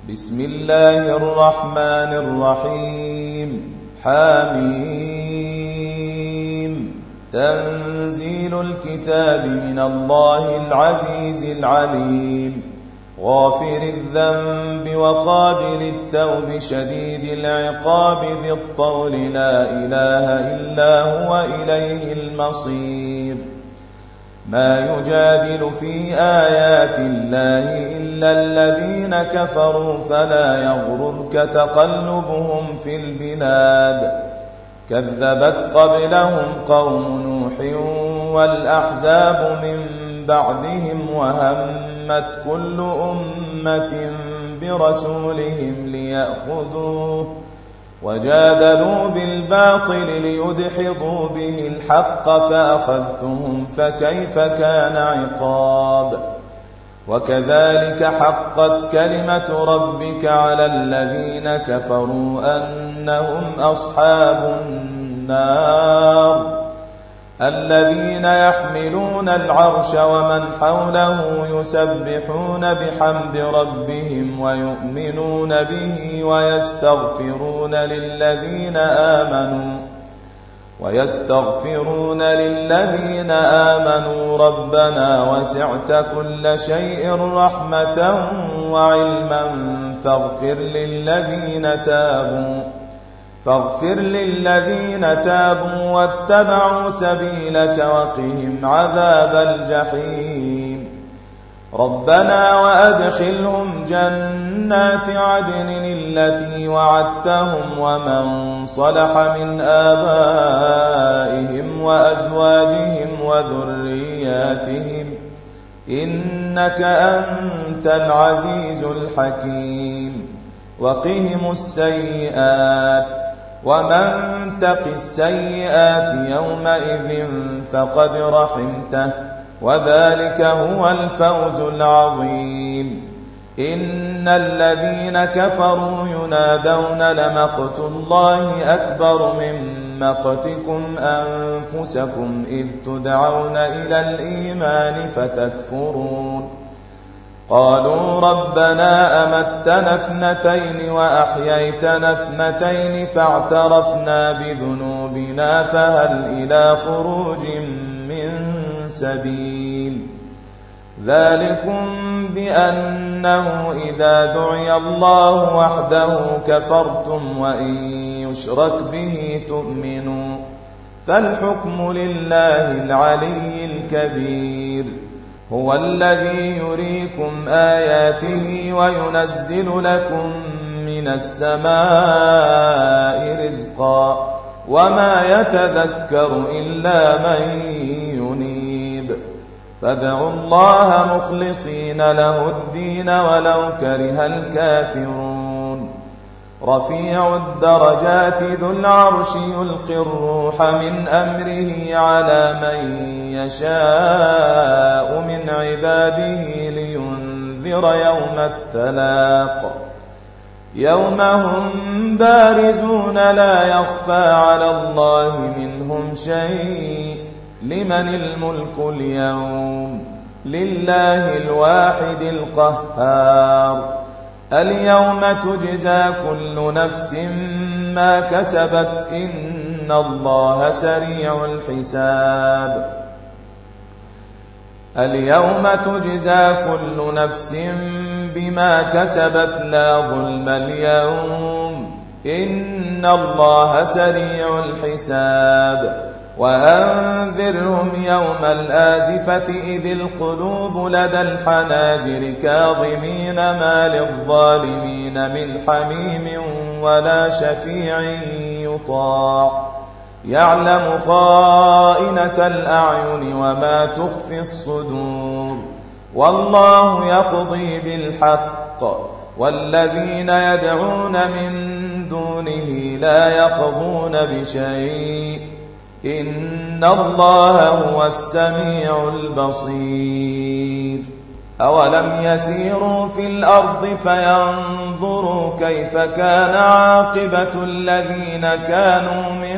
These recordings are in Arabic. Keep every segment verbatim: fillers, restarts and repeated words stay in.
بسم الله الرحمن الرحيم. حميم. تنزيل الكتاب من الله العزيز العليم، غافر الذنب وقابل التوب شديد العقاب ذي الطول، لا إله إلا هو إليه المصير. ما يجادل في آيات الله إلا الذين كفروا، فلا يغررك تقلبهم في البلاد. كذبت قبلهم قوم نوح والأحزاب من بعدهم، وهمت كل أمة برسولهم ليأخذوه، وجادلوا بالباطل ليدحضوا به الحق، فأخذتهم فكيف كان عقاب. وكذلك حقت كلمة ربك على الذين كفروا أنهم أصحاب النار، الذين يحملون العرش ومن حوله يسبحون بحمد ربهم ويؤمنون به ويستغفرون للذين آمنوا ويستغفرون للذين آمنوا ربنا وسعت كل شيء رحمة وعلما فاغفر للذين تابوا فاغفر للذين تابوا واتبعوا سبيلك وقهم عذاب الجحيم. ربنا وأدخلهم جنات عدن التي وعدتهم ومن صلح من آبائهم وأزواجهم وذرياتهم، إنك أنت العزيز الحكيم. وقهم السيئات، ومن تق السيئات يومئذ فقد رحمته، وذلك هو الفوز العظيم. إن الذين كفروا ينادون لمقت الله أكبر من مقتكم أنفسكم إذ تدعون إلى الإيمان فتكفرون. قالوا ربنا أمتنا اثنتين وأحييتنا اثنتين فاعترفنا بذنوبنا فهل إلى خروج من سبيل. ذلكم بأنه إذا دعي الله وحده كفرتم وإن يشرك به تؤمنوا، فالحكم لله العلي الكبير. هو الذي يريكم آياته وينزل لكم من السماء رزقا، وما يتذكر إلا من ينيب. فادعوا الله مخلصين له الدين ولو كره الكافرون. رفيع الدرجات ذو العرش يلقي الروح من أمره على من يشاء من عباده لينذر يوم التلاق، يوم هم بارزون لا يخفى على الله منهم شيء. لمن الملك اليوم؟ لله الواحد القهار. اليوم تجزى كل نفس ما كسبت إن الله سريع الحساب. اليوم تجزى كل نفس بما كسبت لا ظلم اليوم، إن الله سريع الحساب. وأنذرهم يوم الآزفة إذ القلوب لدى الحناجر كاظمين ما للظالمين من حميم ولا شفيع يطاع، يعلم خائنة الأعين وما تخفي الصدور. والله يقضي بالحق، والذين يدعون من دونه لا يقضون بشيء، إن الله هو السميع البصير. أولم يسيروا في الأرض فينظروا كيف كان عاقبة الذين كانوا من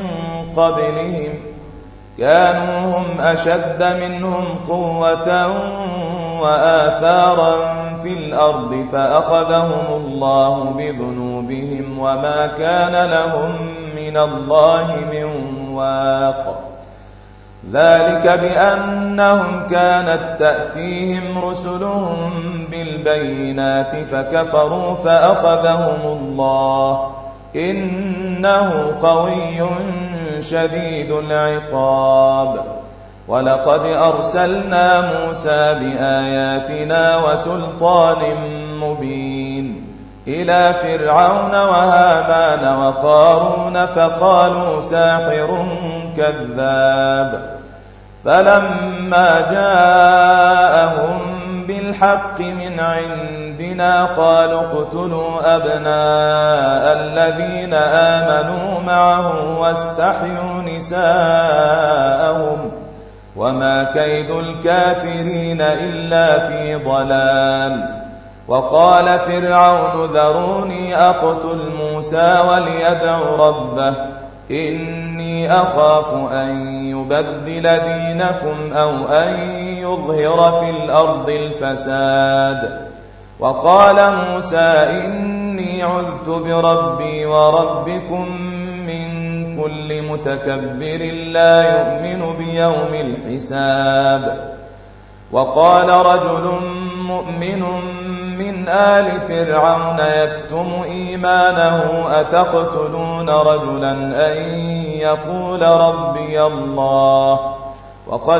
قبلهم، كانوا هم أشد منهم قوة وآثارا في الأرض فأخذهم الله بذنوبهم وما كان لهم من الله من واق. ذلك بأنهم كانت تأتيهم رسلهم بالبينات فكفروا فأخذهم الله إنه قوي شديد العقاب. ولقد أرسلنا موسى بآياتنا وسلطان مبين إلى فرعون وهامان وقارون فقالوا ساحر كذاب. فلما جاءهم بالحق من عندنا قالوا اقتلوا أبناء الذين آمنوا معه واستحيوا نساءهم وما كيد الكافرين إلا في ضلال. وقال فرعون ذروني أقتل موسى وليدع ربه إني أخاف أن يبدل دينكم أو أن يظهر في الأرض الفساد. وقال موسى إني عذت بربي وربكم من كل متكبر لا يؤمن بيوم الحساب. وقال رجل مؤمن من آل فرعون يكتم إيمانه أتقتلون رجلا أن يقول ربي الله وقد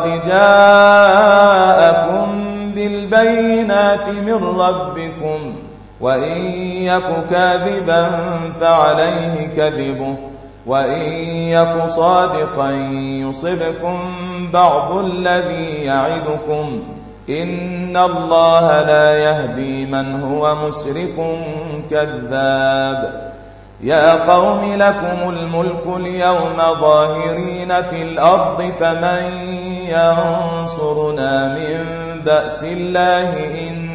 جاءكم بالبينات من ربكم وإن يك كاذبا فعليه كذبه وإن يك صادقا يصبكم بعض الذي يعدكم إن الله لا يهدي من هو مسرف كذاب. يا قوم لكم الملك اليوم ظاهرين في الأرض فمن ينصرنا من بأس الله إن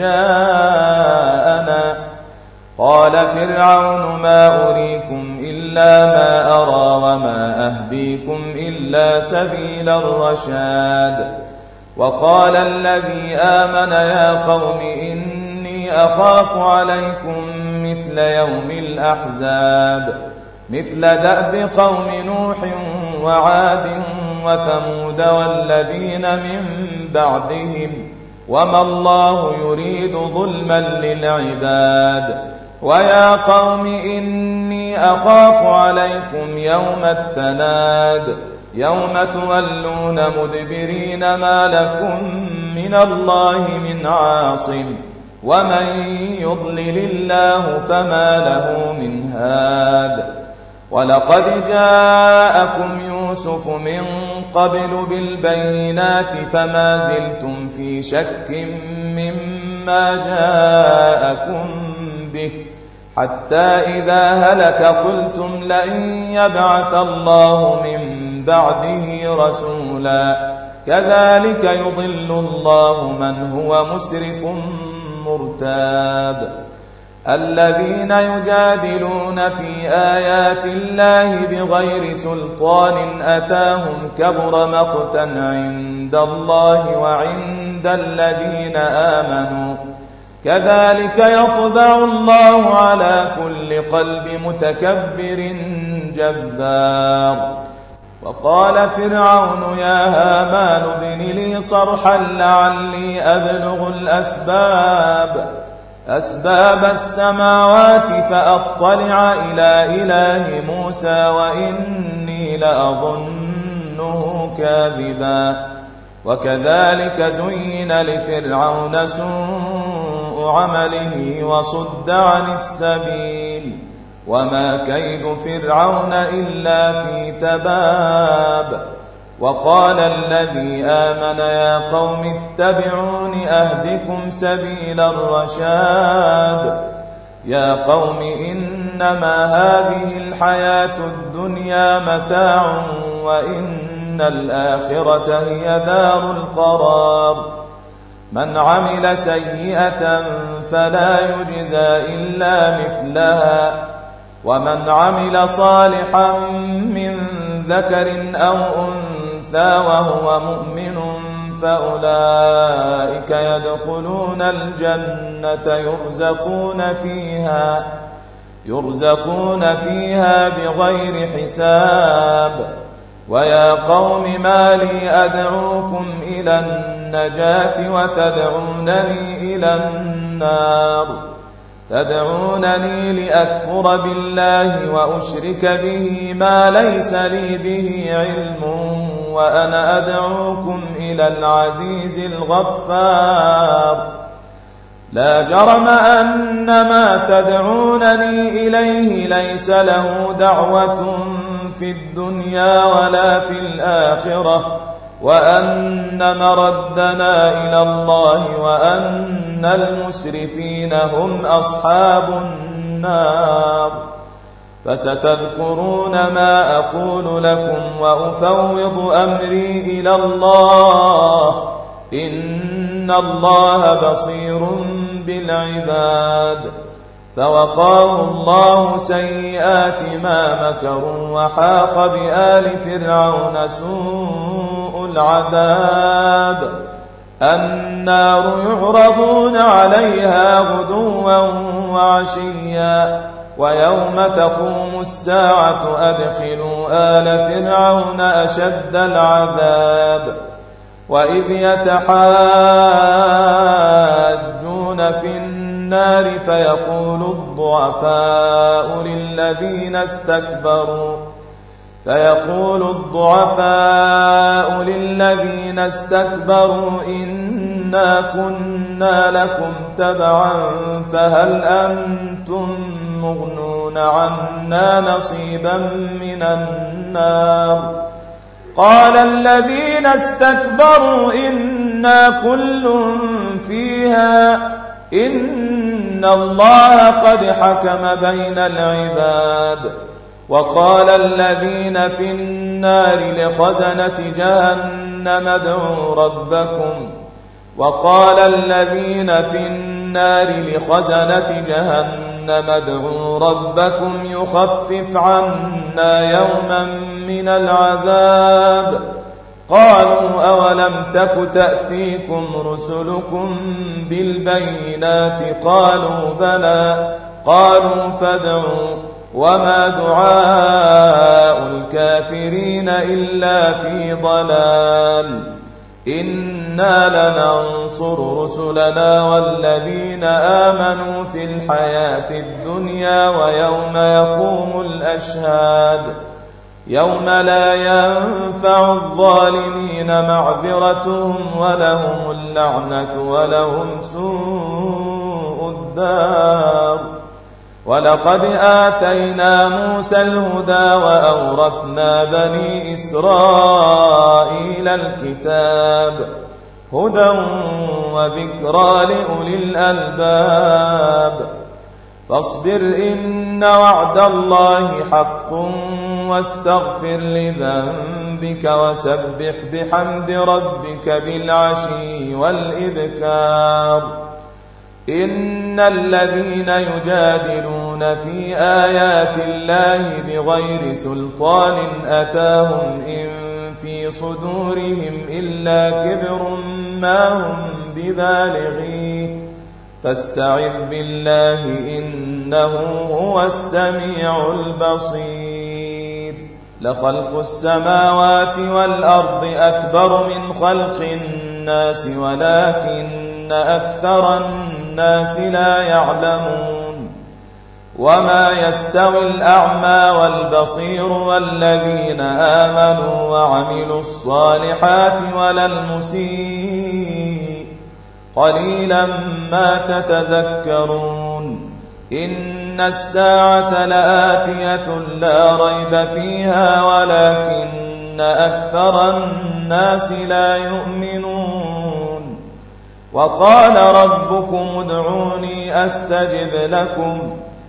جاءنا. قال فرعون ما أريكم إلا ما أرى وما أهديكم إلا سبيل الرشاد. وقال الذي آمن يا قوم إني أخاف عليكم مثل يوم الأحزاب مثل دأب قوم نوح وعاد وثمود والذين من بعدهم وما الله يريد ظلما للعباد. ويا قوم إني أخاف عليكم يوم التناد يوم تولون مدبرين ما لكم من الله من عاصم ومن يضلل الله فما له من هاد. ولقد جاءكم يوسف من قبل بالبينات فما زلتم في شك مما جاءكم به حتى إذا هلك قلتم لئن يبعث الله من بعده رسولا كذلك يضل الله من هو مسرف مرتاب. الذين يجادلون في آيات الله بغير سلطان أتاهم كبر مقتا عند الله وعند الذين آمنوا كذلك يطبع الله على كل قلب متكبر جبار. وقال فرعون يا هامان ابن لي صرحا لعلي أبلغ الأسباب أسباب السماوات فأطلع إلى إله موسى وإني لأظنه كاذبا. وكذلك زين لفرعون سوء عمله وصد عن السبيل وما كيد فرعون إلا في تباب. وقال الذي آمن يا قوم اتبعون أهدكم سبيل الرشاد. يا قوم إنما هذه الحياة الدنيا متاع وإن الآخرة هي دار القرار. من عمل سيئة فلا يجزى إلا مثلها ومن عمل صالحا من ذكر أو أنثى وهو مؤمن فأولئك يدخلون الجنة يرزقون فيها يرزقون فيها بغير حساب. ويا قوم ما لي أدعوكم إلى النجاة وتدعونني إلى النار تدعونني لأكفر بالله وأشرك به ما ليس لي به علم وأنا أدعوكم إلى العزيز الغفار. لا جرم أن ما تدعونني إليه ليس له دعوة في الدنيا ولا في الآخرة وأن مردنا إلى الله وأن المسرفين هم أصحاب النار. فستذكرون ما أقول لكم وأفوض أمري إلى الله إن الله بصير بالعباد. فوقاه الله سيئات ما مكروا وحاق بآل فرعون سوء العذاب. النار يعرضون عليها غدوا وعشيا ويوم تقوم الساعة أدخلوا آل فرعون أشد العذاب. وإذ يتحاجون في النار فيقول الضعفاء للذين استكبروا فيقول الضعفاء للذين استكبروا إنا كنا لكم تبعا فهل أنتم مغنون عنا نصيبا من النار. قال الذين استكبروا إنا كل فيها إن الله قد حكم بين العباد. وقال الذين في النار لخزنة جهنم ادعوا ربكم وقال الذين في النار لخزنة جهنم ادعوا ربكم يخفف عنا يوما من العذاب. قالوا أولم تك تأتيكم رسلكم بالبينات قالوا بلى قالوا فادعوا وما دعاء الكافرين إلا في ضلال. إنا لننصر رسلنا والذين آمنوا في الحياة الدنيا ويوم يقوم الأشهاد يوم لا ينفع الظالمين معذرتهم ولهم اللعنة ولهم سوء الدار. ولقد آتينا موسى الهدى وأورثنا بني إسرائيل الكتاب هدى وذكرى لأولي الألباب. فاصبر إن وعد الله حق واستغفر لذنبك وسبح بحمد ربك بالعشي والإذكار. إن الذين يجادلون في آيات الله بغير سلطان أتاهم إن في صدورهم إلا كبر ما هم ببالغيه فاستعذ بالله إنه هو السميع البصير. لخلق السماوات والأرض أكبر من خلق الناس ولكن أكثر الناس لا يعلمون. وما يستوي الأعمى والبصير والذين آمنوا وعملوا الصالحات ولا المسيء قليلا ما تتذكرون. إن الساعة لآتية لا ريب فيها ولكن أكثر الناس لا يؤمنون. وقال ربكم ادعوني أستجب لكم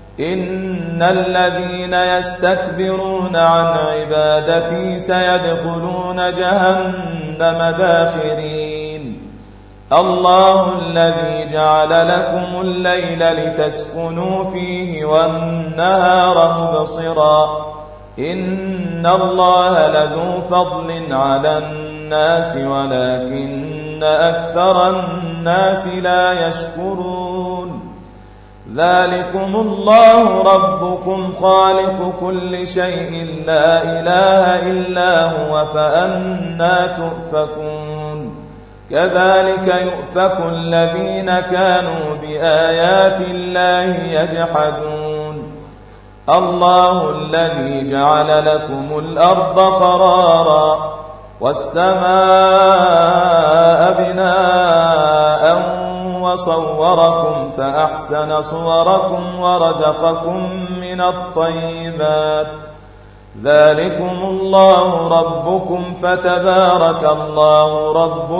إن الذين يستكبرون عن عبادتي سيدخلون جهنم داخرين. الله الذي جعل لكم الليل لتسكنوا فيه والنهار مبصرا إن الله لذو فضل على الناس ولكن ولكن أكثر الناس لا يشكرون ذلكم الله ربكم خالق كل شيء لا إله إلا هو فأنى تؤفكون كذلك يؤفك الذين كانوا بآيات الله يجحدون الله الذي جعل لكم الأرض قرارا والسماء بناء وصوركم فأحسن صوركم ورزقكم من الطيبات ذلكم الله ربكم فتبارك الله رب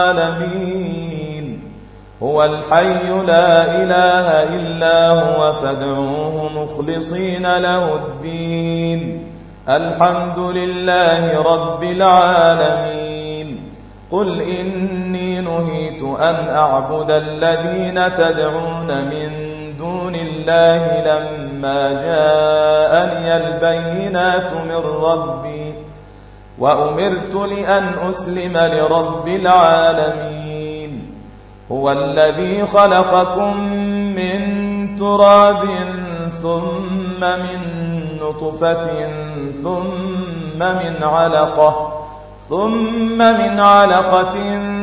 العالمين هو الحي لا إله إلا هو فادعوه مخلصين له الدين الحمد لله رب العالمين قل إني نهيت أن أعبد الذين تدعون من دون الله لما جاءني البينات من ربي وأمرت لأن أسلم لرب العالمين هو الذي خلقكم من تراب ثم من نطفة ثم من علقة ثم من علقة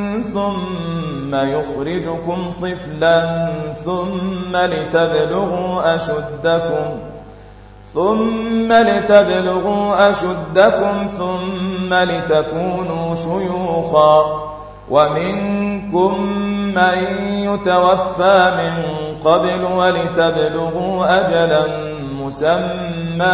ثم يخرجكم طفلا ثم لتبلغوا أشدكم ثم لتبلغوا أشدكم ثم لتكونوا شيوخا ومنكم من يتوفى من قبل ولتبلغوا أجلا مسمى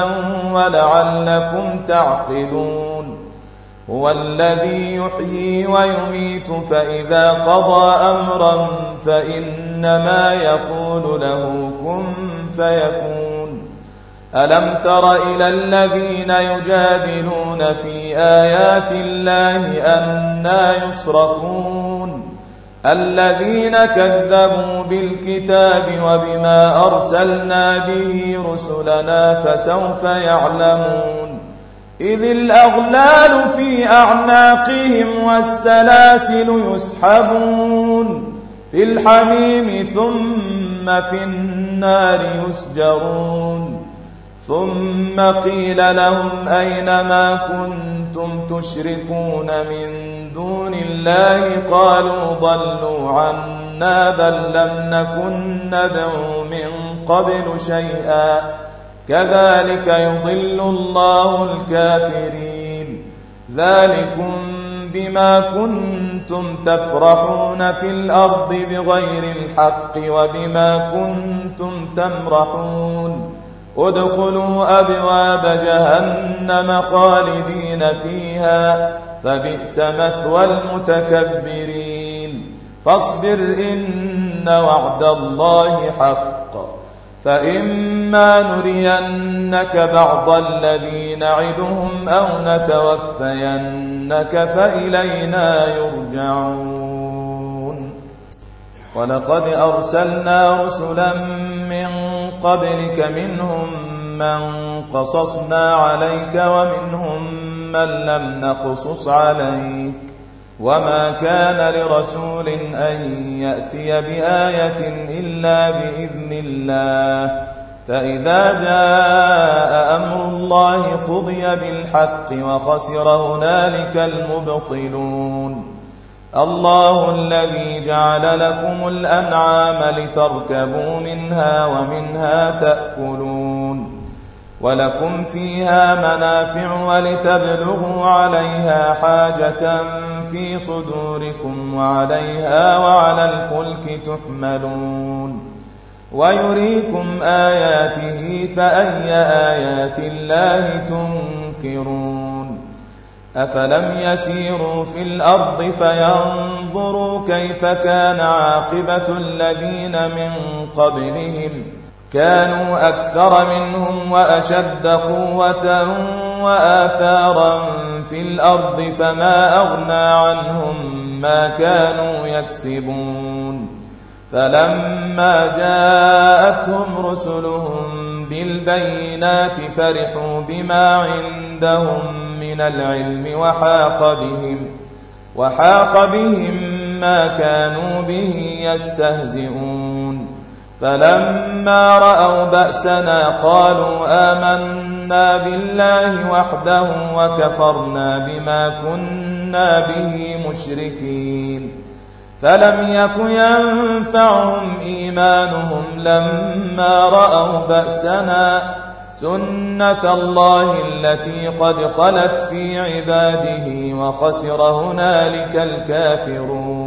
ولعلكم تعقلون هو الذي يحيي ويميت فإذا قضى أمرا فإنما يقول له كن فيكون ألم تر إلى الذين يجادلون في آيات الله أنى يصرفون الذين كذبوا بالكتاب وبما أرسلنا به رسلنا فسوف يعلمون إذ الأغلال في أعناقهم والسلاسل يسحبون في الحميم ثم في النار يسجرون ثم قيل لهم أين ما كنتم تشركون من دون الله قالوا ضلوا عنا بل لم نكن ندعو من قبل شيئا كذلك يضل الله الكافرين ذلكم بما كنتم تفرحون في الأرض بغير الحق وبما كنتم تمرحون ادخلوا أبواب جهنم خالدين فيها فبئس مثوى المتكبرين فاصبر إن وعد الله حق فإما نرينك بعض الذي نعدهم أو نتوفينك فإلينا يرجعون ولقد أرسلنا رسلا من قبلك منهم من قصصنا عليك ومنهم من لم نقصص عليك وما كان لرسول أن يأتي بآية إلا بإذن الله فإذا جاء أمر الله قضي بالحق وخسر هنالك المبطلون الله الذي جعل لكم الأنعام لتركبوا منها ومنها تأكلون ولكم فيها منافع ولتبلغوا عليها حاجة في صدوركم وعليها وعلى الفلك تحملون ويريكم آياته فأي آيات الله تنكرون أفلم يسيروا في الأرض فينظروا كيف كان عاقبة الذين من قبلهم كانوا أكثر منهم وأشد قوة وآثارا في الأرض فما أغنى عنهم ما كانوا يكسبون فلما جاءتهم رسلهم بالبينات فرحوا بما عندهم من العلم وحاق بهم وحاق بهم ما كانوا به يستهزئون فلما رأوا بأسنا قالوا آمنا بالله وحده وكفرنا بما كنا به مشركين فلم يك ينفعهم إيمانهم لما رأوا بأسنا سنة الله التي قد خلت في عباده وخسر هنالك الكافرون